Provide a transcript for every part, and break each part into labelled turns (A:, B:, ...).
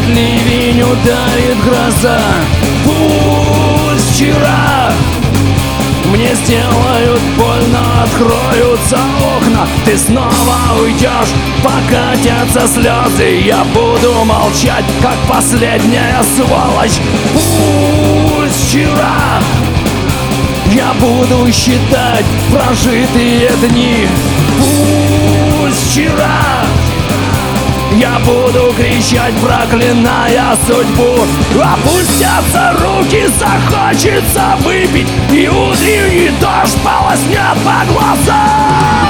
A: ливень, ударит гроза. Пусть вчера мне сделают больно, откроются окна, ты снова уйдешь, покатятся слезы, я буду молчать, как последняя сволочь. Пусть вчера я буду считать прожитые дни. Пусть вчера я буду кричать, проклиная судьбу. Опустятся руки, захочется выпить, и утренний дождь полоснет по глазам.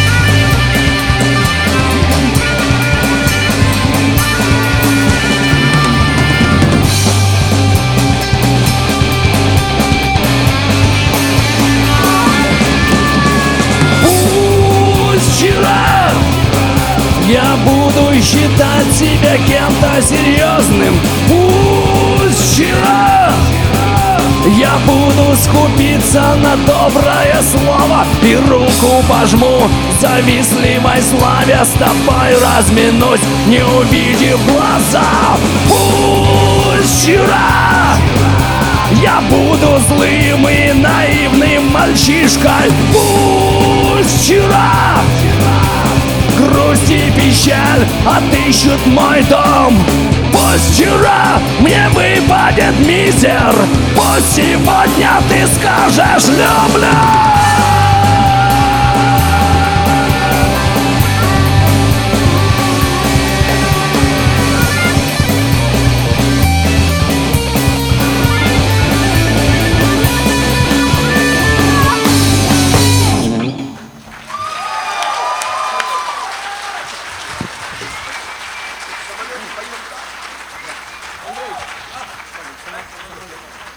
A: Пусть вчера я буду считать себя кем-то серьезным. Пусть вчера я буду скупиться на доброе слово и руку пожму завистливой славе, с тобой разминусь, не увидев глаза. Пусть вчера я буду злым и наивным мальчишкой. Пусть вчера грусть и печаль отыщут мой дом. Пусть вчера мне выпадет мизер, пусть сегодня ты скажешь люблю.